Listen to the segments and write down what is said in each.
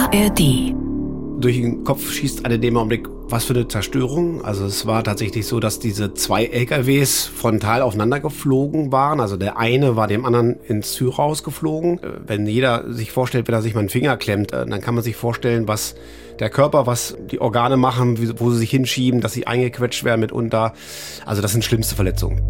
ARD. Durch den Kopf schießt einem in dem Augenblick, was für eine Zerstörung. Also es war tatsächlich so, dass diese 2 LKWs frontal aufeinander geflogen waren. Also der eine war dem anderen ins Türhaus geflogen. Wenn jeder sich vorstellt, wenn er sich mal einen Finger klemmt, dann kann man sich vorstellen, was der Körper, was die Organe machen, wo sie sich hinschieben, dass sie eingequetscht werden mitunter. Also das sind schlimmste Verletzungen.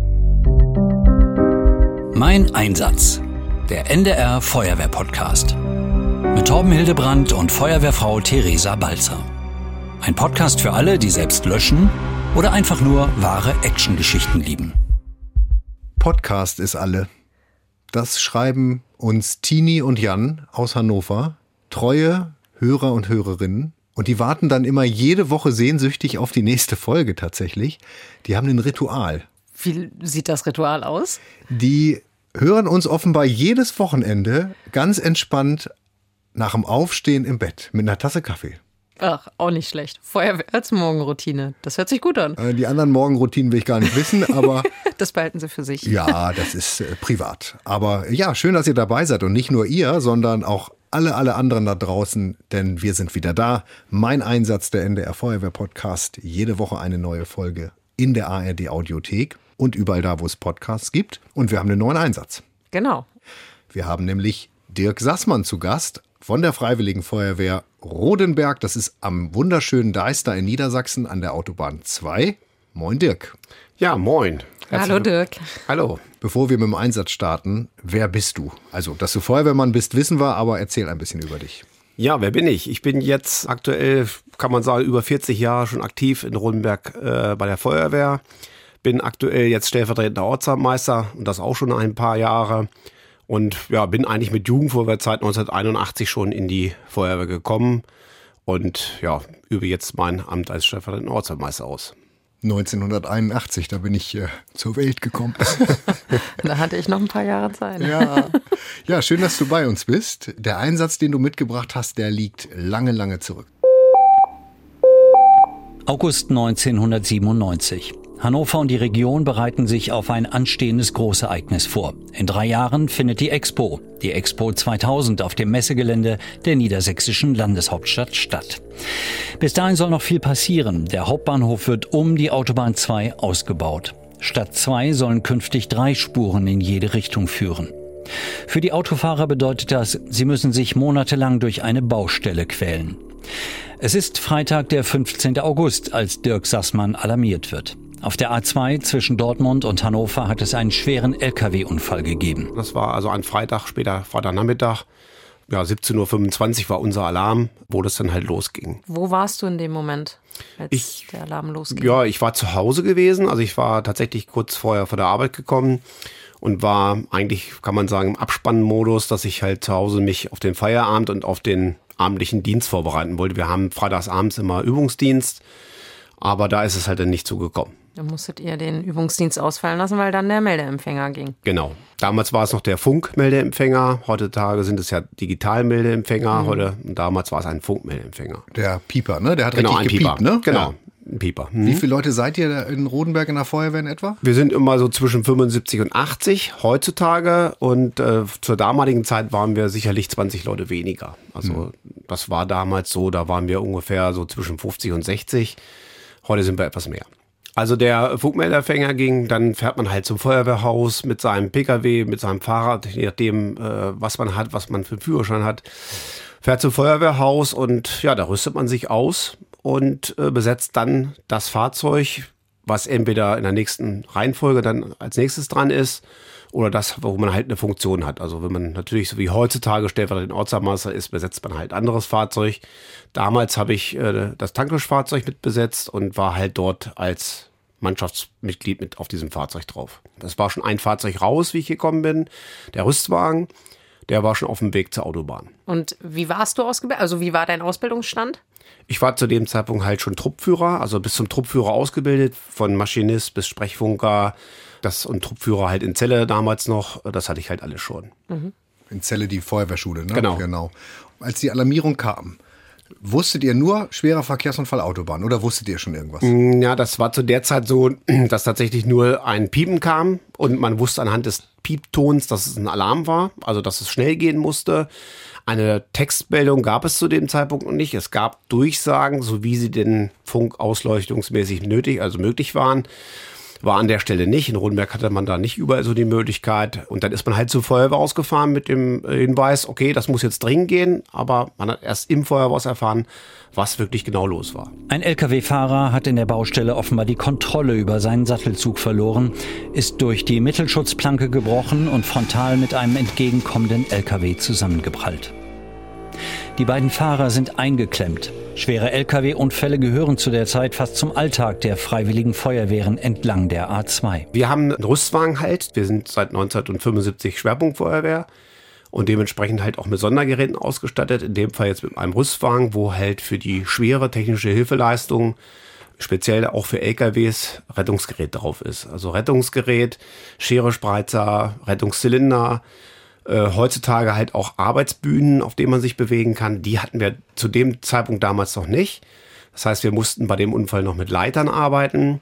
Mein Einsatz. Der NDR Feuerwehr-Podcast. Mit Torben Hildebrandt und Feuerwehrfrau Theresa Balzer. Ein Podcast für alle, die selbst löschen oder einfach nur wahre Actiongeschichten lieben. Podcast ist alle. Das schreiben uns Tini und Jan aus Hannover, treue Hörer und Hörerinnen. Und die warten dann immer jede Woche sehnsüchtig auf die nächste Folge tatsächlich. Die haben ein Ritual. Wie sieht das Ritual aus? Die hören uns offenbar jedes Wochenende ganz entspannt nach dem Aufstehen im Bett mit einer Tasse Kaffee. Ach, auch nicht schlecht. Feuerwehr als Morgenroutine. Das hört sich gut an. Die anderen Morgenroutinen will ich gar nicht wissen, aber... Das behalten Sie für sich. Ja, das ist privat. Aber ja, schön, dass ihr dabei seid. Und nicht nur ihr, sondern auch alle anderen da draußen, denn wir sind wieder da. Mein Einsatz, der NDR Feuerwehr-Podcast. Jede Woche eine neue Folge in der ARD-Audiothek und überall da, wo es Podcasts gibt. Und wir haben einen neuen Einsatz. Genau. Wir haben nämlich Dirk Sassmann zu Gast von der Freiwilligen Feuerwehr Rodenberg. Das ist am wunderschönen Deister in Niedersachsen an der Autobahn 2. Moin Dirk. Ja, moin. Hallo Dirk. Hallo. Bevor wir mit dem Einsatz starten, wer bist du? Also, dass du Feuerwehrmann bist, wissen wir, aber erzähl ein bisschen über dich. Ja, wer bin ich? Ich bin jetzt aktuell, kann man sagen, über 40 Jahre schon aktiv in Rodenberg bei der Feuerwehr. Bin aktuell jetzt stellvertretender Ortsmeister und das auch schon ein paar Jahre. Und ja, bin eigentlich mit Jugendfeuerwehrzeit 1981 schon in die Feuerwehr gekommen und ja, übe jetzt mein Amt als stellvertretender Ortsmeister aus. 1981, da bin ich zur Welt gekommen. Da hatte ich noch ein paar Jahre Zeit. Ja, schön, dass du bei uns bist. Der Einsatz, den du mitgebracht hast, der liegt lange zurück. August 1997. Hannover und die Region bereiten sich auf ein anstehendes Großereignis vor. In 3 Jahren findet die Expo 2000 auf dem Messegelände der niedersächsischen Landeshauptstadt statt. Bis dahin soll noch viel passieren. Der Hauptbahnhof wird um die Autobahn 2 ausgebaut. Statt 2 sollen künftig 3 Spuren in jede Richtung führen. Für die Autofahrer bedeutet das, sie müssen sich monatelang durch eine Baustelle quälen. Es ist Freitag, der 15. August, als Dirk Sassmann alarmiert wird. Auf der A2 zwischen Dortmund und Hannover hat es einen schweren LKW-Unfall gegeben. Das war also ein Freitag, später Freitagnachmittag. Ja, 17.25 Uhr war unser Alarm, wo das dann halt losging. Wo warst du in dem Moment, als der Alarm losging? Ja, ich war zu Hause gewesen. Also ich war tatsächlich kurz vorher von der Arbeit gekommen und war eigentlich, kann man sagen, im Abspannmodus, dass ich halt zu Hause mich auf den Feierabend und auf den abendlichen Dienst vorbereiten wollte. Wir haben freitagsabends immer Übungsdienst, aber da ist es halt dann nicht zugekommen. Dann musstet ihr den Übungsdienst ausfallen lassen, weil dann der Meldeempfänger ging. Genau. Damals war es noch der Funkmeldeempfänger. Heutzutage sind es ja Digitalmeldeempfänger. Damals war es ein Funkmeldeempfänger. Der Pieper, ne? Der hat genau, richtig gepiept, Pieper. Ne? Genau, ja. Ein Pieper. Wie viele Leute seid ihr in Rodenberg in der Feuerwehr in etwa? Wir sind immer so zwischen 75 und 80 heutzutage. Und zur damaligen Zeit waren wir sicherlich 20 Leute weniger. Also das war damals so, da waren wir ungefähr so zwischen 50 und 60. Heute sind wir etwas mehr. Also der Funkmeldeempfänger ging, dann fährt man halt zum Feuerwehrhaus mit seinem PKW, mit seinem Fahrrad, je nachdem, was man hat, was man für einen Führerschein hat, fährt zum Feuerwehrhaus und ja, da rüstet man sich aus und besetzt dann das Fahrzeug, was entweder in der nächsten Reihenfolge dann als nächstes dran ist oder das, wo man halt eine Funktion hat. Also wenn man natürlich so wie heutzutage stellvertretender Ortsmeister ist, besetzt man halt anderes Fahrzeug. Damals habe ich das Tanklöschfahrzeug mit besetzt und war halt dort als Mannschaftsmitglied mit auf diesem Fahrzeug drauf. Das war schon ein Fahrzeug raus, wie ich gekommen bin. Der Rüstwagen, der war schon auf dem Weg zur Autobahn. Und wie warst du ausgebildet? Also wie war dein Ausbildungsstand? Ich war zu dem Zeitpunkt halt schon Truppführer, also bis zum Truppführer ausgebildet, von Maschinist bis Sprechfunker. Und Truppführer halt in Celle damals noch, das hatte ich halt alles schon. In Celle die Feuerwehrschule, ne? Genau. Als die Alarmierung kam, Wusstet ihr nur schwerer Verkehrsunfall Autobahn oder wusstet ihr schon irgendwas? Ja, das war zu der Zeit so, dass tatsächlich nur ein Piepen kam und man wusste anhand des Pieptons, dass es ein Alarm war, also dass es schnell gehen musste. Eine Textmeldung gab es zu dem Zeitpunkt noch nicht. Es gab Durchsagen, so wie sie denn funkausleuchtungsmäßig möglich waren. War an der Stelle nicht. In Rodenberg hatte man da nicht überall so die Möglichkeit. Und dann ist man halt zur Feuerwehr ausgefahren mit dem Hinweis, okay, das muss jetzt dringend gehen. Aber man hat erst im Feuerwehrhaus erfahren, was wirklich genau los war. Ein Lkw-Fahrer hat in der Baustelle offenbar die Kontrolle über seinen Sattelzug verloren, ist durch die Mittelschutzplanke gebrochen und frontal mit einem entgegenkommenden Lkw zusammengeprallt. Die beiden Fahrer sind eingeklemmt. Schwere Lkw-Unfälle gehören zu der Zeit fast zum Alltag der Freiwilligen Feuerwehren entlang der A2. Wir haben einen Rüstwagen halt. Wir sind seit 1975 Schwerpunktfeuerwehr und dementsprechend halt auch mit Sondergeräten ausgestattet. In dem Fall jetzt mit einem Rüstwagen, wo halt für die schwere technische Hilfeleistung, speziell auch für LKWs, Rettungsgerät drauf ist. Also Rettungsgerät, Schere, Spreizer, Rettungszylinder. Heutzutage halt auch Arbeitsbühnen, auf denen man sich bewegen kann. Die hatten wir zu dem Zeitpunkt damals noch nicht. Das heißt, wir mussten bei dem Unfall noch mit Leitern arbeiten.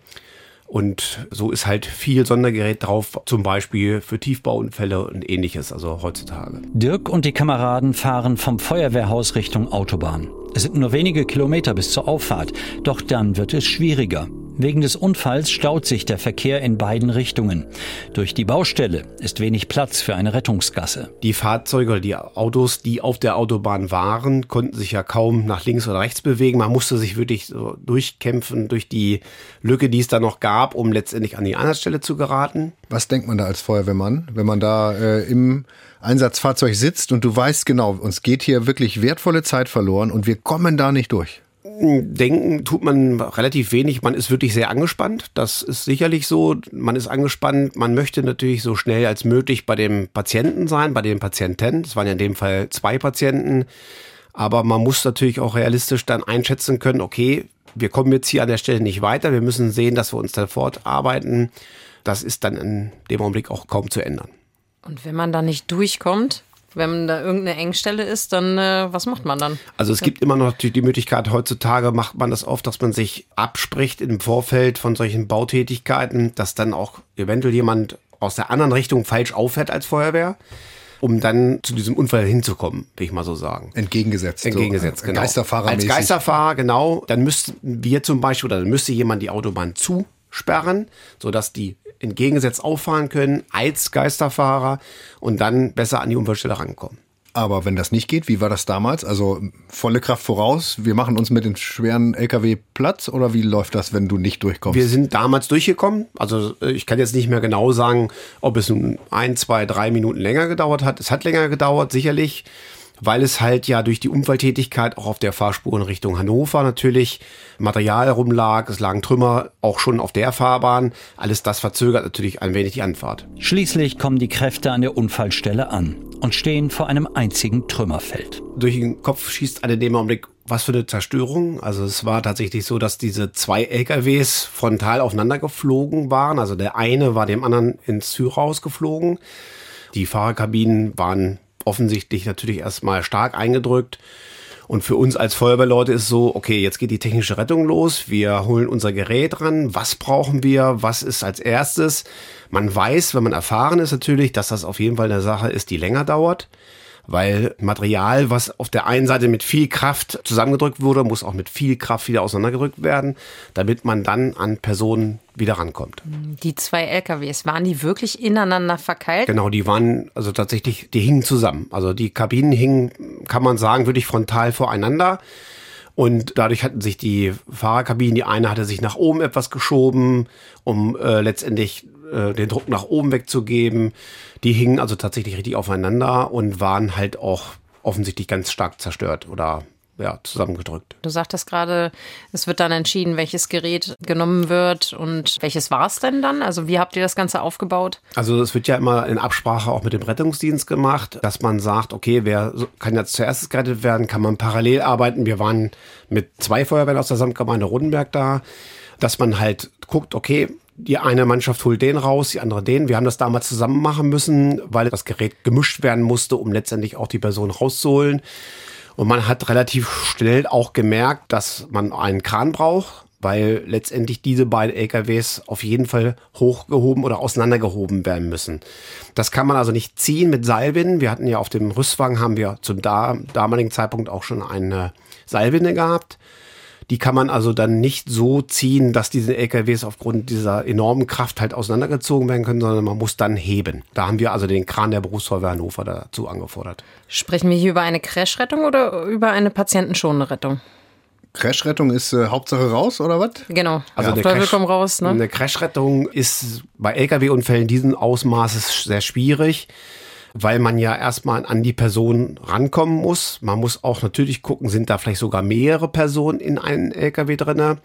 Und so ist halt viel Sondergerät drauf, zum Beispiel für Tiefbauunfälle und ähnliches, also heutzutage. Dirk und die Kameraden fahren vom Feuerwehrhaus Richtung Autobahn. Es sind nur wenige Kilometer bis zur Auffahrt, doch dann wird es schwieriger. Wegen des Unfalls staut sich der Verkehr in beiden Richtungen. Durch die Baustelle ist wenig Platz für eine Rettungsgasse. Die Fahrzeuge oder die Autos, die auf der Autobahn waren, konnten sich ja kaum nach links oder rechts bewegen. Man musste sich wirklich so durchkämpfen durch die Lücke, die es da noch gab, um letztendlich an die Einsatzstelle zu geraten. Was denkt man da als Feuerwehrmann, wenn man da im Einsatzfahrzeug sitzt und du weißt genau, uns geht hier wirklich wertvolle Zeit verloren und wir kommen da nicht durch? Denken tut man relativ wenig. Man ist wirklich sehr angespannt. Das ist sicherlich so. Man ist angespannt. Man möchte natürlich so schnell als möglich bei dem Patienten sein, bei den Patienten. Es waren ja in dem Fall 2 Patienten. Aber man muss natürlich auch realistisch dann einschätzen können, okay, wir kommen jetzt hier an der Stelle nicht weiter. Wir müssen sehen, dass wir uns da fortarbeiten. Das ist dann in dem Augenblick auch kaum zu ändern. Und wenn man da nicht durchkommt, wenn da irgendeine Engstelle ist, dann was macht man dann? Also es gibt immer noch die Möglichkeit, heutzutage macht man das oft, dass man sich abspricht im Vorfeld von solchen Bautätigkeiten, dass dann auch eventuell jemand aus der anderen Richtung falsch auffährt als Feuerwehr, um dann zu diesem Unfall hinzukommen, will ich mal so sagen. Entgegengesetzt, genau. Geisterfahrermäßig. Als Geisterfahrer, genau. Dann müssten wir zum Beispiel, oder dann müsste jemand die Autobahn zusperren, sodass die entgegengesetzt auffahren können als Geisterfahrer und dann besser an die Unfallstelle rankommen. Aber wenn das nicht geht, wie war das damals? Also volle Kraft voraus, wir machen uns mit den schweren LKW Platz oder wie läuft das, wenn du nicht durchkommst? Wir sind damals durchgekommen. Also ich kann jetzt nicht mehr genau sagen, ob es nun 1, 2, 3 Minuten länger gedauert hat. Es hat länger gedauert, sicherlich, weil es halt ja durch die Unfalltätigkeit auch auf der Fahrspur in Richtung Hannover natürlich Material rumlag. Es lagen Trümmer auch schon auf der Fahrbahn. Alles das verzögert natürlich ein wenig die Anfahrt. Schließlich kommen die Kräfte an der Unfallstelle an und stehen vor einem einzigen Trümmerfeld. Durch den Kopf schießt einem in dem Augenblick, was für eine Zerstörung. Also es war tatsächlich so, dass diese 2 LKWs frontal aufeinander geflogen waren. Also der eine war dem anderen ins Führerhaus geflogen. Die Fahrerkabinen waren offensichtlich natürlich erstmal stark eingedrückt. Und für uns als Feuerwehrleute ist so, okay, jetzt geht die technische Rettung los. Wir holen unser Gerät ran. Was brauchen wir? Was ist als erstes? Man weiß, wenn man erfahren ist natürlich, dass das auf jeden Fall eine Sache ist, die länger dauert. Weil Material, was auf der einen Seite mit viel Kraft zusammengedrückt wurde, muss auch mit viel Kraft wieder auseinandergedrückt werden, damit man dann an Personen wieder rankommt. Die 2 LKWs, waren die wirklich ineinander verkeilt? Genau, die waren, also tatsächlich, die hingen zusammen. Also die Kabinen hingen, kann man sagen, wirklich frontal voreinander. Und dadurch hatten sich die Fahrerkabinen, die eine hatte sich nach oben etwas geschoben, um letztendlich den Druck nach oben wegzugeben. Die hingen also tatsächlich richtig aufeinander und waren halt auch offensichtlich ganz stark zerstört oder ja, zusammengedrückt. Du sagtest gerade, es wird dann entschieden, welches Gerät genommen wird und welches war es denn dann? Also wie habt ihr das Ganze aufgebaut? Also es wird ja immer in Absprache auch mit dem Rettungsdienst gemacht, dass man sagt, okay, wer kann jetzt zuerst gerettet werden, kann man parallel arbeiten. Wir waren mit 2 Feuerwehren aus der Samtgemeinde Rodenberg da, dass man halt guckt, okay, die eine Mannschaft holt den raus, die andere den. Wir haben das damals zusammen machen müssen, weil das Gerät gemischt werden musste, um letztendlich auch die Person rauszuholen. Und man hat relativ schnell auch gemerkt, dass man einen Kran braucht, weil letztendlich diese beiden LKWs auf jeden Fall hochgehoben oder auseinandergehoben werden müssen. Das kann man also nicht ziehen mit Seilwinden. Wir hatten ja auf dem Rüstwagen, haben wir zum damaligen Zeitpunkt auch schon eine Seilwinde gehabt. Die kann man also dann nicht so ziehen, dass diese LKWs aufgrund dieser enormen Kraft halt auseinandergezogen werden können, sondern man muss dann heben. Da haben wir also den Kran der Berufsfeuerwehr Hannover dazu angefordert. Sprechen wir hier über eine Crashrettung oder über eine patientenschonende Rettung? Crashrettung ist Hauptsache raus, oder was? Genau, Also auf Teufel komm raus. Ne? Eine Crashrettung ist bei LKW-Unfällen diesen Ausmaßes sehr schwierig, weil man ja erstmal an die Person rankommen muss. Man muss auch natürlich gucken, sind da vielleicht sogar mehrere Personen in einem LKW drin.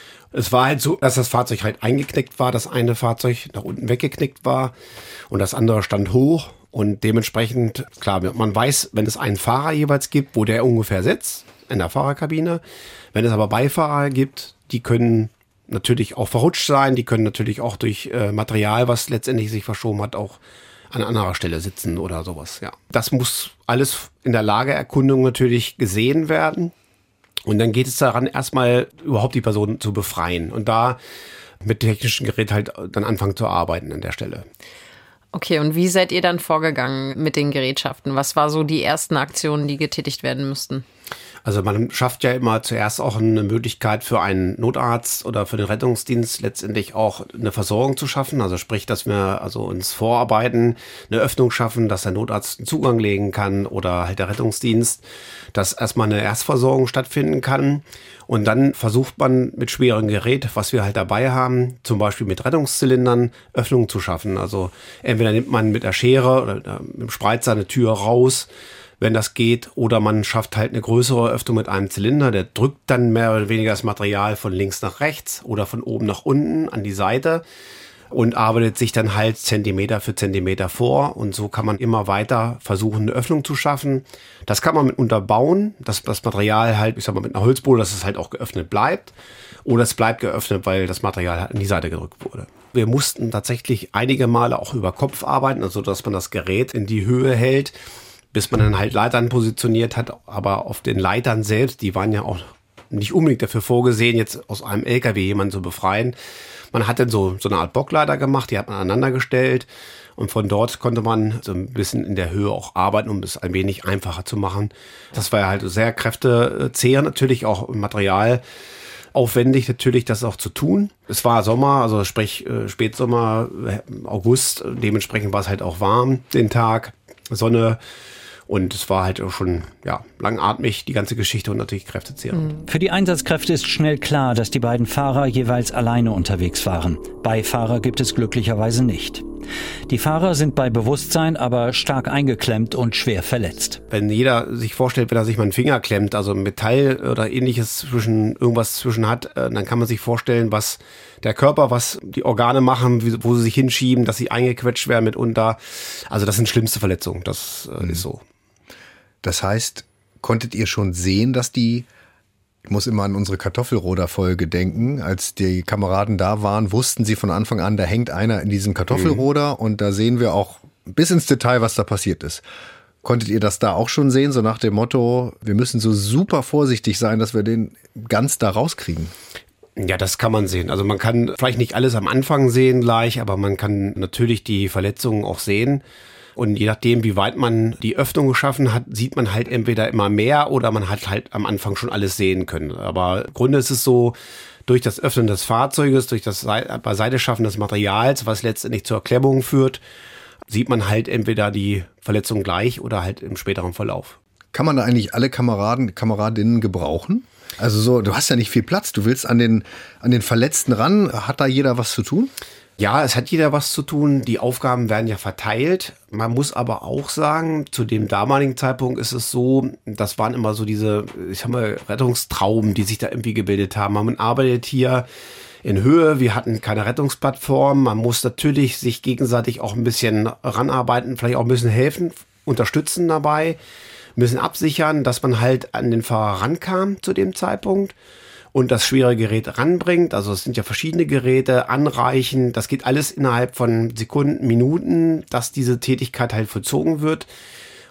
Es war halt so, dass das Fahrzeug halt eingeknickt war, das eine Fahrzeug nach unten weggeknickt war und das andere stand hoch. Und dementsprechend, klar, man weiß, wenn es einen Fahrer jeweils gibt, wo der ungefähr sitzt, in der Fahrerkabine. Wenn es aber Beifahrer gibt, die können natürlich auch verrutscht sein, die können natürlich auch durch Material, was letztendlich sich verschoben hat, auch an anderer Stelle sitzen oder sowas. Ja, das muss alles in der Lageerkundung natürlich gesehen werden. Und dann geht es daran, erstmal überhaupt die Person zu befreien und da mit technischen Gerät halt dann anfangen zu arbeiten an der Stelle. Okay, und wie seid ihr dann vorgegangen mit den Gerätschaften? Was war so die ersten Aktionen, die getätigt werden müssten? Also man schafft ja immer zuerst auch eine Möglichkeit für einen Notarzt oder für den Rettungsdienst letztendlich auch eine Versorgung zu schaffen. Also sprich, dass wir also uns vorarbeiten, eine Öffnung schaffen, dass der Notarzt einen Zugang legen kann oder halt der Rettungsdienst, dass erstmal eine Erstversorgung stattfinden kann. Und dann versucht man mit schwerem Gerät, was wir halt dabei haben, zum Beispiel mit Rettungszylindern, Öffnungen zu schaffen. Also entweder nimmt man mit der Schere oder mit dem Spreizer eine Tür raus, wenn das geht, oder man schafft halt eine größere Öffnung mit einem Zylinder, der drückt dann mehr oder weniger das Material von links nach rechts oder von oben nach unten an die Seite und arbeitet sich dann halt Zentimeter für Zentimeter vor, und so kann man immer weiter versuchen, eine Öffnung zu schaffen. Das kann man mit unterbauen, dass das Material halt, ich sag mal, mit einer Holzbohle, dass es halt auch geöffnet bleibt, oder es bleibt geöffnet, weil das Material halt an die Seite gedrückt wurde. Wir mussten tatsächlich einige Male auch über Kopf arbeiten, also dass man das Gerät in die Höhe hält, bis man dann halt Leitern positioniert hat. Aber auf den Leitern selbst, die waren ja auch nicht unbedingt dafür vorgesehen, jetzt aus einem LKW jemanden zu befreien. Man hat dann so eine Art Bockleiter gemacht, die hat man aneinander gestellt. Und von dort konnte man so ein bisschen in der Höhe auch arbeiten, um es ein wenig einfacher zu machen. Das war ja halt sehr kräftezehrend, natürlich auch Material. Aufwendig natürlich, das auch zu tun. Es war Sommer, also sprich Spätsommer, August. Dementsprechend war es halt auch warm den Tag, Sonne. Und es war halt auch schon langatmig, die ganze Geschichte, und natürlich kräftezehrend. Für die Einsatzkräfte ist schnell klar, dass die beiden Fahrer jeweils alleine unterwegs waren. Beifahrer gibt es glücklicherweise nicht. Die Fahrer sind bei Bewusstsein, aber stark eingeklemmt und schwer verletzt. Wenn jeder sich vorstellt, wenn er sich mal einen Finger klemmt, also Metall oder ähnliches irgendwas zwischen hat, dann kann man sich vorstellen, was der Körper, was die Organe machen, wo sie sich hinschieben, dass sie eingequetscht werden mitunter. Also das sind schlimmste Verletzungen, das ist so. Das heißt, konntet ihr schon sehen, dass ich muss immer an unsere Kartoffelroder-Folge denken, als die Kameraden da waren, wussten sie von Anfang an, da hängt einer in diesem Kartoffelroder und da sehen wir auch bis ins Detail, was da passiert ist. Konntet ihr das da auch schon sehen, so nach dem Motto, wir müssen so super vorsichtig sein, dass wir den ganz da rauskriegen? Ja, das kann man sehen. Also man kann vielleicht nicht alles am Anfang sehen gleich, aber man kann natürlich die Verletzungen auch sehen. Und je nachdem, wie weit man die Öffnung geschaffen hat, sieht man halt entweder immer mehr oder man hat halt am Anfang schon alles sehen können. Aber im Grunde ist es so, durch das Öffnen des Fahrzeuges, durch das Beiseiteschaffen des Materials, was letztendlich zur Klemmung führt, sieht man halt entweder die Verletzung gleich oder halt im späteren Verlauf. Kann man da eigentlich alle Kameradinnen gebrauchen? Also so, du hast ja nicht viel Platz, du willst an den Verletzten ran. Hat da jeder was zu tun? Ja, es hat jeder was zu tun. Die Aufgaben werden ja verteilt. Man muss aber auch sagen, zu dem damaligen Zeitpunkt ist es so, das waren immer so diese, Rettungstrauben, die sich da irgendwie gebildet haben. Man arbeitet hier in Höhe, wir hatten keine Rettungsplattform. Man muss natürlich sich gegenseitig auch ein bisschen ranarbeiten, vielleicht auch ein bisschen helfen, unterstützen dabei, ein bisschen absichern, dass man halt an den Fahrer rankam zu dem Zeitpunkt und das schwere Gerät ranbringt. Also es sind ja verschiedene Geräte, anreichen. Das geht alles innerhalb von Sekunden, Minuten, dass diese Tätigkeit halt vollzogen wird.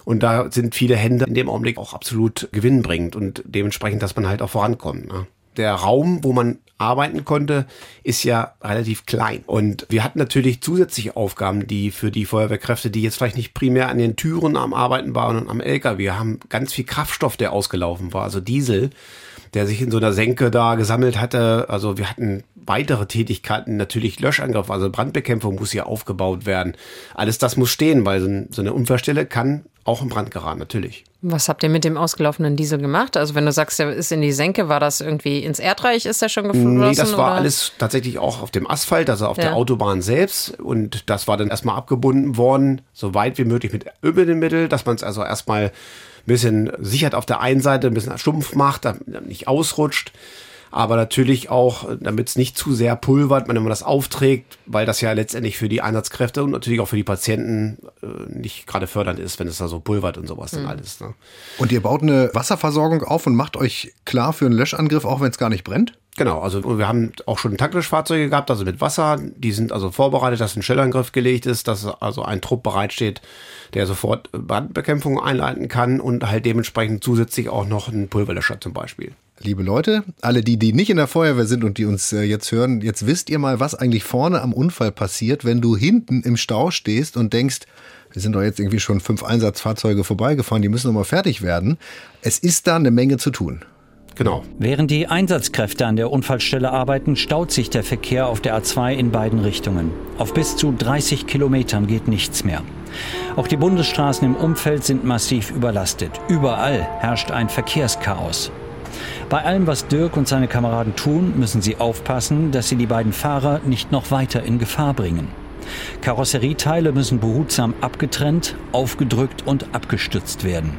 Und da sind viele Hände in dem Augenblick auch absolut gewinnbringend und dementsprechend, dass man halt auch vorankommt. Ne? Der Raum, wo man arbeiten konnte, ist ja relativ klein. Und wir hatten natürlich zusätzliche Aufgaben, die für die Feuerwehrkräfte, die jetzt vielleicht nicht primär an den Türen am Arbeiten waren und am LKW. Wir haben ganz viel Kraftstoff, der ausgelaufen war, also Diesel, der sich in so einer Senke da gesammelt hatte. Also wir hatten weitere Tätigkeiten, natürlich Löschangriff, also Brandbekämpfung muss hier aufgebaut werden. Alles das muss stehen, weil so eine Unfallstelle kann auch in Brand geraten, natürlich. Was habt ihr mit dem ausgelaufenen Diesel gemacht? Also wenn du sagst, der ist in die Senke, war das irgendwie ins Erdreich, ist der schon geflossen? Nee, das war alles tatsächlich auch auf dem Asphalt, also auf der Autobahn selbst. Und das war dann erstmal abgebunden worden, so weit wie möglich mit Öbelmittel, dass man es also erstmal ein bisschen sichert auf der einen Seite, ein bisschen stumpf macht, damit nicht ausrutscht. Aber natürlich auch, damit es nicht zu sehr pulvert, wenn man das aufträgt, weil das ja letztendlich für die Einsatzkräfte und natürlich auch für die Patienten nicht gerade fördernd ist, wenn es da so pulvert und sowas dann alles. Ne? Und ihr baut eine Wasserversorgung auf und macht euch klar für einen Löschangriff, auch wenn es gar nicht brennt? Genau, also wir haben auch schon Taktlöschfahrzeuge gehabt, also mit Wasser. Die sind also vorbereitet, dass ein Schnellangriff gelegt ist, dass also ein Trupp bereitsteht, der sofort Brandbekämpfung einleiten kann und halt dementsprechend zusätzlich auch noch einen Pulverlöscher zum Beispiel. Liebe Leute, alle die nicht in der Feuerwehr sind und die uns jetzt hören, jetzt wisst ihr mal, was eigentlich vorne am Unfall passiert, wenn du hinten im Stau stehst und denkst, wir sind doch jetzt irgendwie schon 5 Einsatzfahrzeuge vorbeigefahren, die müssen noch mal fertig werden. Es ist da eine Menge zu tun. Genau. Während die Einsatzkräfte an der Unfallstelle arbeiten, staut sich der Verkehr auf der A2 in beiden Richtungen. Auf bis zu 30 Kilometern geht nichts mehr. Auch die Bundesstraßen im Umfeld sind massiv überlastet. Überall herrscht ein Verkehrschaos. Bei allem, was Dirk und seine Kameraden tun, müssen sie aufpassen, dass sie die beiden Fahrer nicht noch weiter in Gefahr bringen. Karosserieteile müssen behutsam abgetrennt, aufgedrückt und abgestützt werden.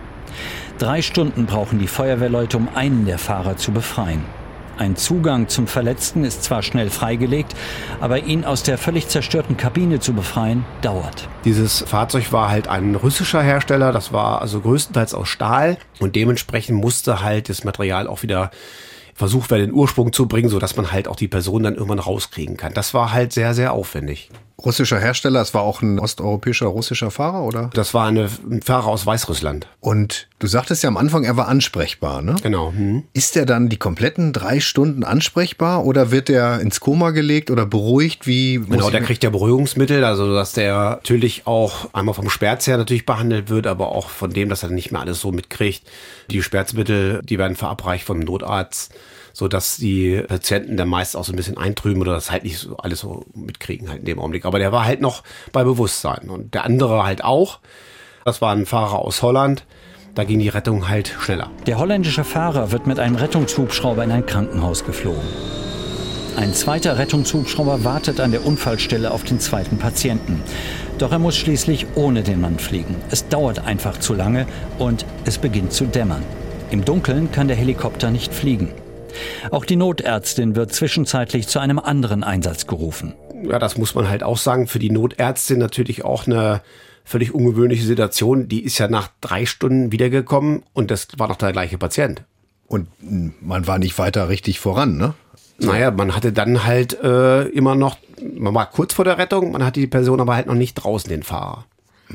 3 Stunden brauchen die Feuerwehrleute, um einen der Fahrer zu befreien. Ein Zugang zum Verletzten ist zwar schnell freigelegt, aber ihn aus der völlig zerstörten Kabine zu befreien, dauert. Dieses Fahrzeug war halt ein russischer Hersteller, das war also größtenteils aus Stahl und dementsprechend musste halt das Material auch wieder versucht werden, den Ursprung zu bringen, sodass man halt auch die Person dann irgendwann rauskriegen kann. Das war halt sehr, sehr aufwendig. Russischer Hersteller, es war auch ein osteuropäischer russischer Fahrer, oder? Das war ein Fahrer aus Weißrussland. Und du sagtest ja am Anfang, er war ansprechbar, ne? Genau. Ist er dann die kompletten 3 Stunden ansprechbar oder wird er ins Koma gelegt oder beruhigt? Genau, der kriegt ja Beruhigungsmittel, also dass der natürlich auch einmal vom Sperz her natürlich behandelt wird, aber auch von dem, dass er nicht mehr alles so mitkriegt. Die Sperzmittel, die werden verabreicht vom Notarzt, so dass die Patienten dann meist auch so ein bisschen eintrüben oder das halt nicht so alles so mitkriegen halt in dem Augenblick. Aber der war halt noch bei Bewusstsein und der andere halt auch. Das war ein Fahrer aus Holland. Da ging die Rettung halt schneller. Der holländische Fahrer wird mit einem Rettungshubschrauber in ein Krankenhaus geflogen. Ein zweiter Rettungshubschrauber wartet an der Unfallstelle auf den zweiten Patienten. Doch er muss schließlich ohne den Mann fliegen. Es dauert einfach zu lange und es beginnt zu dämmern. Im Dunkeln kann der Helikopter nicht fliegen. Auch die Notärztin wird zwischenzeitlich zu einem anderen Einsatz gerufen. Ja, das muss man halt auch sagen. Für die Notärztin natürlich auch eine völlig ungewöhnliche Situation. Die ist ja nach 3 Stunden wiedergekommen und das war noch der gleiche Patient. Und man war nicht weiter richtig voran, ne? Naja, man hatte dann halt immer noch, man war kurz vor der Rettung, man hatte die Person aber halt noch nicht draußen, den Fahrer.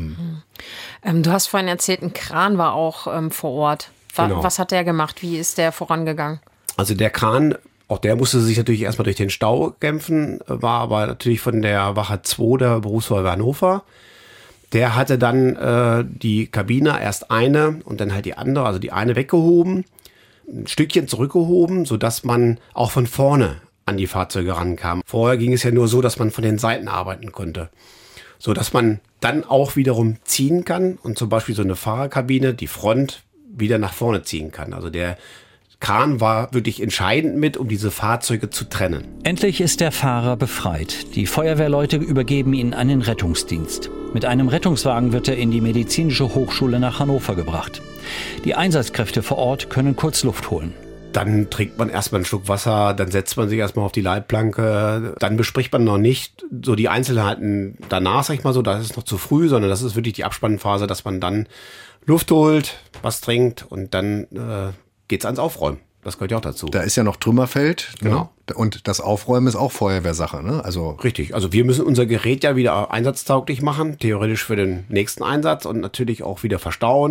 Du hast vorhin erzählt, ein Kran war auch vor Ort. Genau. Was hat der gemacht? Wie ist der vorangegangen? Also der Kran, auch der musste sich natürlich erstmal durch den Stau kämpfen, war aber natürlich von der Wache 2 der Berufsfeuerwehr Hannover. Der hatte dann die Kabine, erst eine und dann halt die andere, also die eine weggehoben, ein Stückchen zurückgehoben, sodass man auch von vorne an die Fahrzeuge rankam. Vorher ging es ja nur so, dass man von den Seiten arbeiten konnte. Sodass man dann auch wiederum ziehen kann und zum Beispiel so eine Fahrerkabine, die Front, wieder nach vorne ziehen kann. Also der Kran war wirklich entscheidend mit, um diese Fahrzeuge zu trennen. Endlich ist der Fahrer befreit. Die Feuerwehrleute übergeben ihn an den Rettungsdienst. Mit einem Rettungswagen wird er in die Medizinische Hochschule nach Hannover gebracht. Die Einsatzkräfte vor Ort können kurz Luft holen. Dann trinkt man erstmal einen Schluck Wasser, dann setzt man sich erstmal auf die Leitplanke. Dann bespricht man noch nicht so die Einzelheiten danach, sag ich mal so, das ist noch zu früh, sondern das ist wirklich die Abspannphase, dass man dann Luft holt, was trinkt und dann geht's ans Aufräumen. Das gehört ja auch dazu. Da ist ja noch Trümmerfeld. Genau. Ne? Und das Aufräumen ist auch Feuerwehrsache. Ne? Also richtig. Also wir müssen unser Gerät ja wieder einsatztauglich machen, theoretisch für den nächsten Einsatz und natürlich auch wieder verstauen,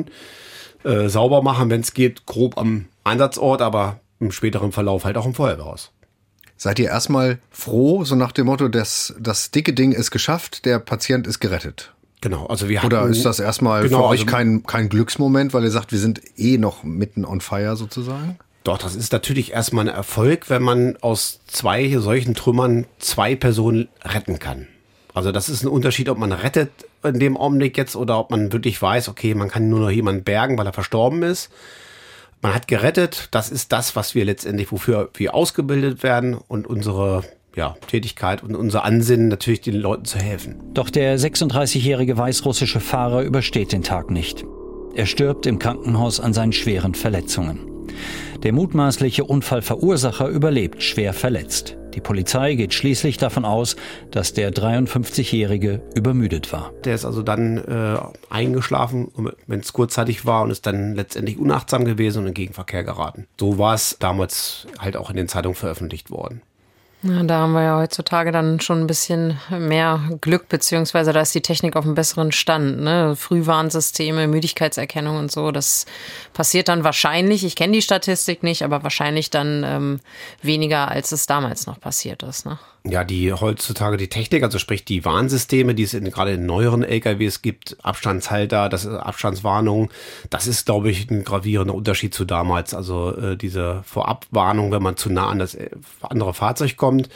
sauber machen, wenn es geht, grob am Einsatzort, aber im späteren Verlauf halt auch im Feuerwehrhaus. Seid ihr erstmal froh, so nach dem Motto, das dicke Ding ist geschafft, der Patient ist gerettet? Genau. Also wir hatten, oder ist das erstmal für euch kein Glücksmoment, weil ihr sagt, wir sind noch mitten on fire sozusagen? Doch, das ist natürlich erstmal ein Erfolg, wenn man aus 2 solchen Trümmern 2 Personen retten kann. Also das ist ein Unterschied, ob man rettet in dem Augenblick jetzt oder ob man wirklich weiß, okay, man kann nur noch jemanden bergen, weil er verstorben ist. Man hat gerettet, das ist das, was wir letztendlich, wofür wir ausgebildet werden und unsere Tätigkeit und unser Ansinnen natürlich den Leuten zu helfen. Doch der 36-jährige weißrussische Fahrer übersteht den Tag nicht. Er stirbt im Krankenhaus an seinen schweren Verletzungen. Der mutmaßliche Unfallverursacher überlebt schwer verletzt. Die Polizei geht schließlich davon aus, dass der 53-Jährige übermüdet war. Der ist also dann eingeschlafen, wenn es kurzzeitig war und ist dann letztendlich unachtsam gewesen und in Gegenverkehr geraten. So war es damals halt auch in den Zeitungen veröffentlicht worden. Ja, da haben wir ja heutzutage dann schon ein bisschen mehr Glück, beziehungsweise da ist die Technik auf einem besseren Stand. Ne? Frühwarnsysteme, Müdigkeitserkennung und so, das passiert dann wahrscheinlich, ich kenne die Statistik nicht, aber wahrscheinlich dann weniger, als es damals noch passiert ist. Ne? Ja, heutzutage die Technik, also sprich die Warnsysteme, die es gerade in neueren LKWs gibt, Abstandshalter, das ist Abstandswarnung, das ist, glaube ich, ein gravierender Unterschied zu damals. Also diese Vorabwarnung, wenn man zu nah an das andere Fahrzeug kommt.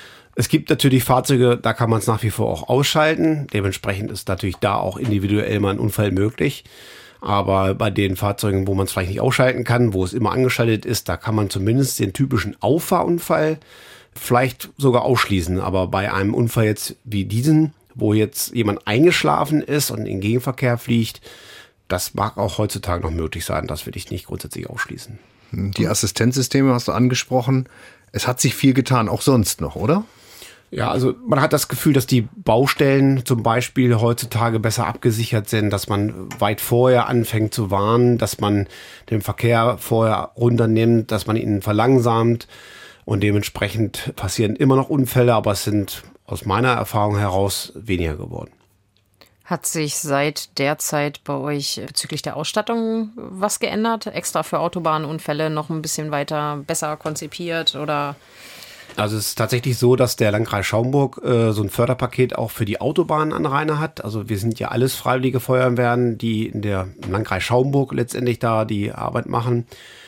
Es gibt natürlich Fahrzeuge, da kann man es nach wie vor auch ausschalten. Dementsprechend ist natürlich da auch individuell mal ein Unfall möglich. Aber bei den Fahrzeugen, wo man es vielleicht nicht ausschalten kann, wo es immer angeschaltet ist, da kann man zumindest den typischen Auffahrunfall vielleicht sogar ausschließen. Aber bei einem Unfall jetzt wie diesen, wo jetzt jemand eingeschlafen ist und in den Gegenverkehr fliegt, das mag auch heutzutage noch möglich sein. Das will ich nicht grundsätzlich ausschließen. Die Assistenzsysteme hast du angesprochen. Es hat sich viel getan, auch sonst noch, oder? Ja, also man hat das Gefühl, dass die Baustellen zum Beispiel heutzutage besser abgesichert sind, dass man weit vorher anfängt zu warnen, dass man den Verkehr vorher runternimmt, dass man ihn verlangsamt. Und dementsprechend passieren immer noch Unfälle, aber es sind aus meiner Erfahrung heraus weniger geworden. Hat sich seit der Zeit bei euch bezüglich der Ausstattung was geändert? Extra für Autobahnunfälle noch ein bisschen weiter besser konzipiert oder? Also es ist tatsächlich so, dass der Landkreis Schaumburg so ein Förderpaket auch für die Autobahnanrainer hat. Also wir sind ja alles freiwillige Feuerwehren, die im Landkreis Schaumburg letztendlich da die Arbeit machen.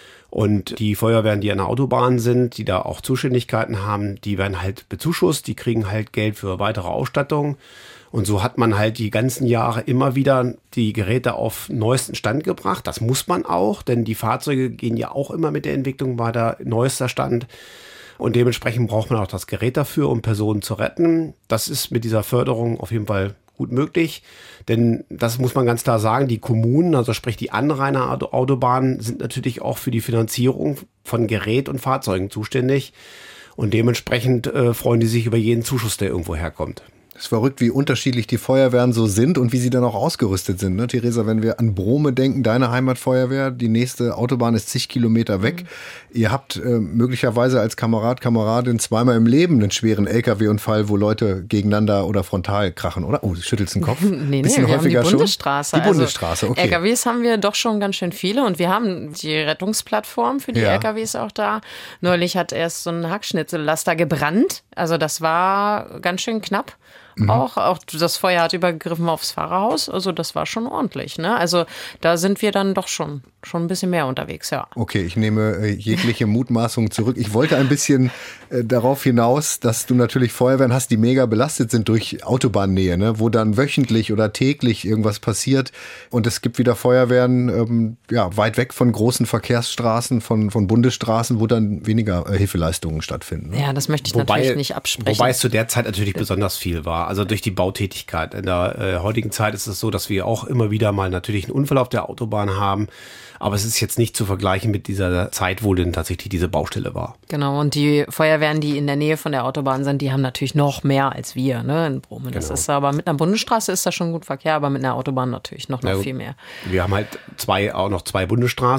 Und die Feuerwehren, die an der Autobahn sind, die da auch Zuständigkeiten haben, die werden halt bezuschusst, die kriegen halt Geld für weitere Ausstattung. Und so hat man halt die ganzen Jahre immer wieder die Geräte auf neuesten Stand gebracht. Das muss man auch, denn die Fahrzeuge gehen ja auch immer mit der Entwicklung weiter, neuester Stand. Und dementsprechend braucht man auch das Gerät dafür, um Personen zu retten. Das ist mit dieser Förderung auf jeden Fall gut möglich, denn das muss man ganz klar sagen, die Kommunen, also sprich die Anrainer Autobahnen, sind natürlich auch für die Finanzierung von Gerät und Fahrzeugen zuständig und dementsprechend freuen die sich über jeden Zuschuss, der irgendwo herkommt. Es ist verrückt, wie unterschiedlich die Feuerwehren so sind und wie sie dann auch ausgerüstet sind. Ne, Theresa, wenn wir an Brome denken, deine Heimatfeuerwehr, die nächste Autobahn ist zig Kilometer weg. Ihr habt möglicherweise als Kameradin zweimal im Leben einen schweren LKW-Unfall, wo Leute gegeneinander oder frontal krachen, oder? Oh, du schüttelst den Kopf. Nee, wir haben die Bundesstraße. Die Bundesstraße, okay. LKWs haben wir doch schon ganz schön viele und wir haben die Rettungsplattform für die LKWs auch da. Neulich hat erst so ein Hackschnitzellaster gebrannt. Also das war ganz schön knapp. Auch das Feuer hat übergegriffen aufs Fahrerhaus, also das war schon ordentlich. Ne? Also da sind wir dann doch schon ein bisschen mehr unterwegs, ja. Okay, ich nehme jegliche Mutmaßung zurück. Ich wollte ein bisschen darauf hinaus, dass du natürlich Feuerwehren hast, die mega belastet sind durch Autobahnnähe, ne? Wo dann wöchentlich oder täglich irgendwas passiert. Und es gibt wieder Feuerwehren weit weg von großen Verkehrsstraßen, von Bundesstraßen, wo dann weniger Hilfeleistungen stattfinden. Ne? Ja, das möchte ich natürlich nicht absprechen. Wobei es zu der Zeit natürlich besonders viel war. Also durch die Bautätigkeit. In der heutigen Zeit ist es so, dass wir auch immer wieder mal natürlich einen Unfall auf der Autobahn haben. Aber es ist jetzt nicht zu vergleichen mit dieser Zeit, wo denn tatsächlich diese Baustelle war. Genau, und die Feuerwehren, die in der Nähe von der Autobahn sind, die haben natürlich noch mehr als wir, ne, in Brome. Das ist aber mit einer Bundesstraße ist da schon gut Verkehr, aber mit einer Autobahn natürlich noch viel mehr. Wir haben halt auch noch zwei Bundesstraßen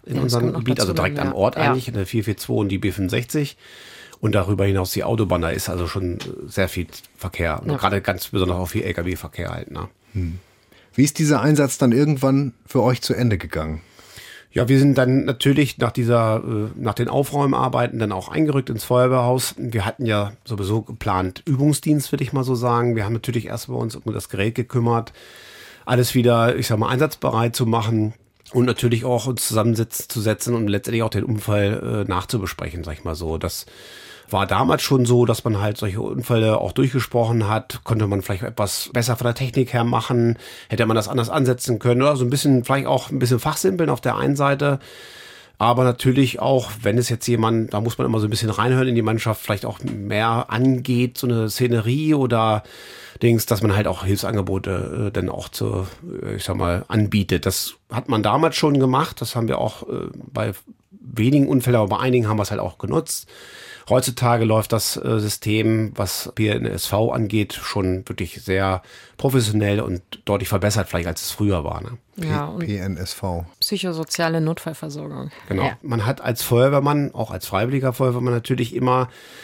in unserem Gebiet, also direkt am Ort eigentlich, in der 442 und die B65. Und darüber hinaus die Autobahn, da ist also schon sehr viel Verkehr. Ja. Gerade ganz besonders auch viel Lkw-Verkehr halt. Ne? Wie ist dieser Einsatz dann irgendwann für euch zu Ende gegangen? Ja, wir sind dann natürlich nach den Aufräumarbeiten dann auch eingerückt ins Feuerwehrhaus. Wir hatten ja sowieso geplant Übungsdienst, würde ich mal so sagen. Wir haben natürlich erst bei uns um das Gerät gekümmert, alles wieder, einsatzbereit zu machen und natürlich auch uns zusammenzusetzen und letztendlich auch den Unfall nachzubesprechen, sag ich mal so. Das war damals schon so, dass man halt solche Unfälle auch durchgesprochen hat. Konnte man vielleicht etwas besser von der Technik her machen? Hätte man das anders ansetzen können? Oder so vielleicht auch ein bisschen fachsimpeln auf der einen Seite. Aber natürlich auch, wenn es jetzt jemand, da muss man immer so ein bisschen reinhören in die Mannschaft, vielleicht auch mehr angeht, so eine Szenerie oder Dings, dass man halt auch Hilfsangebote dann auch anbietet. Das hat man damals schon gemacht. Das haben wir auch bei wenigen Unfällen, aber bei einigen haben wir es halt auch genutzt. Heutzutage läuft das System, was PNSV angeht, schon wirklich sehr professionell und deutlich verbessert, vielleicht als es früher war. Ne? Ja, und PNSV. Psychosoziale Notfallversorgung. Genau. Ja. Man hat als Feuerwehrmann, auch als freiwilliger Feuerwehrmann natürlich immer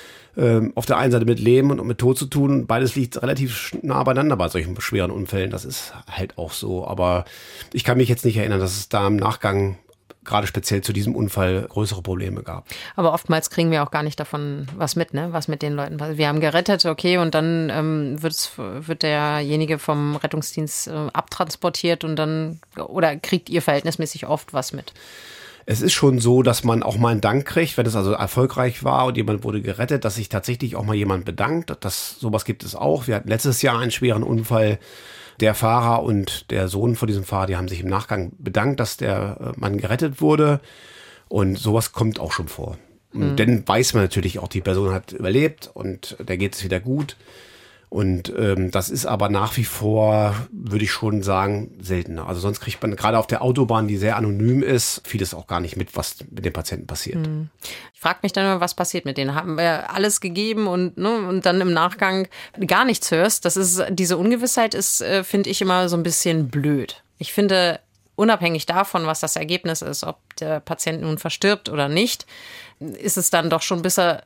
auf der einen Seite mit Leben und mit Tod zu tun. Beides liegt relativ nah beieinander bei solchen schweren Unfällen. Das ist halt auch so. Aber ich kann mich jetzt nicht erinnern, dass es da im Nachgang gerade speziell zu diesem Unfall größere Probleme gab. Aber oftmals kriegen wir auch gar nicht davon was mit, ne? Was mit den Leuten passiert. Wir haben gerettet, okay, und dann wird derjenige vom Rettungsdienst abtransportiert und dann, oder kriegt ihr verhältnismäßig oft was mit? Es ist schon so, dass man auch mal einen Dank kriegt, wenn es also erfolgreich war und jemand wurde gerettet, dass sich tatsächlich auch mal jemand bedankt. Sowas gibt es auch. Wir hatten letztes Jahr einen schweren Unfall. Der Fahrer und der Sohn von diesem Fahrer, die haben sich im Nachgang bedankt, dass der Mann gerettet wurde. Und sowas kommt auch schon vor. Und dann weiß man natürlich auch, die Person hat überlebt und der geht es wieder gut. Und das ist aber nach wie vor, würde ich schon sagen, seltener. Also sonst kriegt man gerade auf der Autobahn, die sehr anonym ist, vieles auch gar nicht mit, was mit den Patienten passiert. Ich frage mich dann immer, was passiert mit denen? Haben wir alles gegeben und dann im Nachgang gar nichts hörst? Diese Ungewissheit ist, finde ich, immer so ein bisschen blöd. Ich finde, unabhängig davon, was das Ergebnis ist, ob der Patient nun verstirbt oder nicht, ist es dann doch schon besser,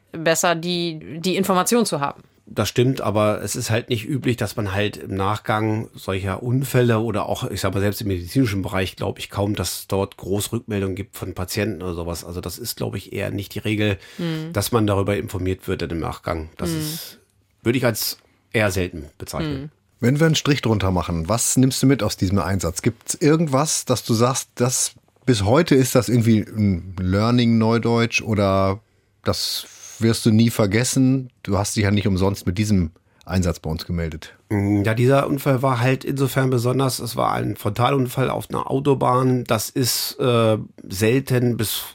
die Information zu haben. Das stimmt, aber es ist halt nicht üblich, dass man halt im Nachgang solcher Unfälle oder auch, selbst im medizinischen Bereich, glaube ich kaum, dass es dort groß Rückmeldungen gibt von Patienten oder sowas. Also das ist, glaube ich, eher nicht die Regel, dass man darüber informiert wird im Nachgang. Das würde ich als eher selten bezeichnen. Wenn wir einen Strich drunter machen, was nimmst du mit aus diesem Einsatz? Gibt es irgendwas, dass du sagst, dass bis heute ist das irgendwie ein Learning Neudeutsch oder das wirst du nie vergessen? Du hast dich ja nicht umsonst mit diesem Einsatz bei uns gemeldet. Ja, dieser Unfall war halt insofern besonders. Es war ein Frontalunfall auf einer Autobahn. Das ist selten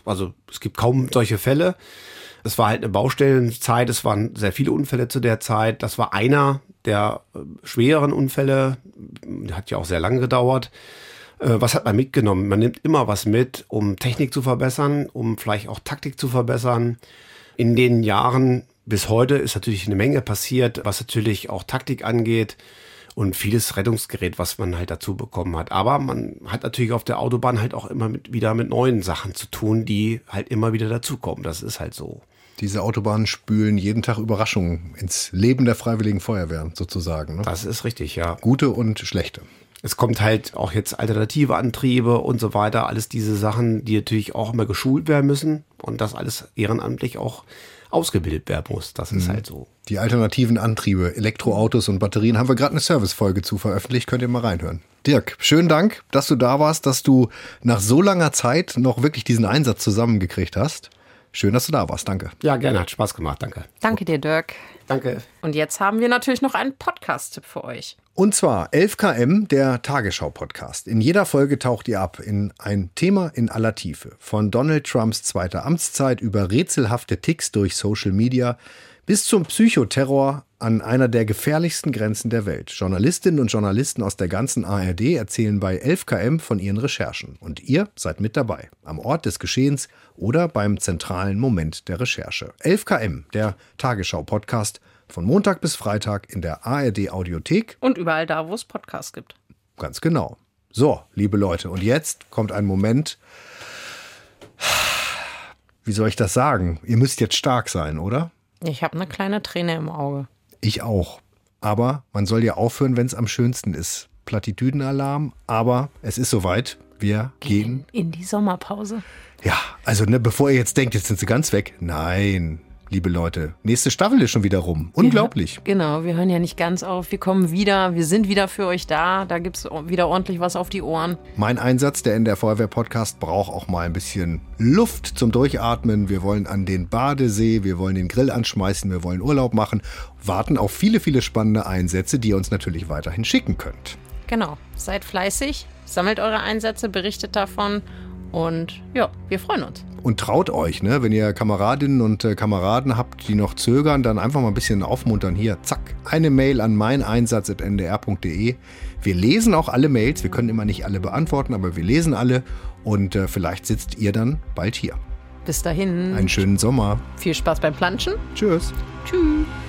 es gibt kaum solche Fälle. Es war halt eine Baustellenzeit. Es waren sehr viele Unfälle zu der Zeit. Das war einer der schwereren Unfälle. Hat ja auch sehr lange gedauert. Was hat man mitgenommen? Man nimmt immer was mit, um Technik zu verbessern, um vielleicht auch Taktik zu verbessern. In den Jahren bis heute ist natürlich eine Menge passiert, was natürlich auch Taktik angeht und vieles Rettungsgerät, was man halt dazu bekommen hat. Aber man hat natürlich auf der Autobahn halt auch immer wieder mit neuen Sachen zu tun, die halt immer wieder dazukommen. Das ist halt so. Diese Autobahnen spülen jeden Tag Überraschungen ins Leben der Freiwilligen Feuerwehr sozusagen. Ne? Das ist richtig, ja. Gute und schlechte. Es kommt halt auch jetzt alternative Antriebe und so weiter. Alles diese Sachen, die natürlich auch immer geschult werden müssen und das alles ehrenamtlich auch ausgebildet werden muss. Das ist halt so. Die alternativen Antriebe, Elektroautos und Batterien, haben wir gerade eine Servicefolge zu veröffentlicht. Könnt ihr mal reinhören. Dirk, schönen Dank, dass du da warst, dass du nach so langer Zeit noch wirklich diesen Einsatz zusammengekriegt hast. Schön, dass du da warst. Danke. Ja, gerne. Hat Spaß gemacht. Danke. Danke dir, Dirk. Danke. Und jetzt haben wir natürlich noch einen Podcast-Tipp für euch. Und zwar 11KM, der Tagesschau-Podcast. In jeder Folge taucht ihr ab in ein Thema in aller Tiefe. Von Donald Trumps zweiter Amtszeit über rätselhafte Ticks durch Social Media bis zum Psychoterror an einer der gefährlichsten Grenzen der Welt. Journalistinnen und Journalisten aus der ganzen ARD erzählen bei 11KM von ihren Recherchen. Und ihr seid mit dabei, am Ort des Geschehens oder beim zentralen Moment der Recherche. 11KM, der Tagesschau-Podcast, von Montag bis Freitag in der ARD-Audiothek. Und überall da, wo es Podcasts gibt. Ganz genau. So, liebe Leute, und jetzt kommt ein Moment, wie soll ich das sagen? Ihr müsst jetzt stark sein, oder? Ich habe eine kleine Träne im Auge. Ich auch. Aber man soll ja aufhören, wenn es am schönsten ist. Platitüdenalarm, aber es ist soweit. Wir gehen in die Sommerpause. Ja, also bevor ihr jetzt denkt, jetzt sind sie ganz weg. Nein, liebe Leute, nächste Staffel ist schon wieder rum. Unglaublich. Ja, genau, wir hören ja nicht ganz auf. Wir kommen wieder, wir sind wieder für euch da. Da gibt es wieder ordentlich was auf die Ohren. Mein Einsatz, der NDR Feuerwehr-Podcast, braucht auch mal ein bisschen Luft zum Durchatmen. Wir wollen an den Badesee, wir wollen den Grill anschmeißen, wir wollen Urlaub machen. Warten auf viele, viele spannende Einsätze, die ihr uns natürlich weiterhin schicken könnt. Genau, seid fleißig, sammelt eure Einsätze, berichtet davon und ja, wir freuen uns. Und traut euch, ne? Wenn ihr Kameradinnen und Kameraden habt, die noch zögern, dann einfach mal ein bisschen aufmuntern. Hier, zack, eine Mail an meineinsatz@ndr.de. Wir lesen auch alle Mails, wir können immer nicht alle beantworten, aber wir lesen alle und vielleicht sitzt ihr dann bald hier. Bis dahin. Einen schönen Sommer. Viel Spaß beim Planschen. Tschüss. Tschüss.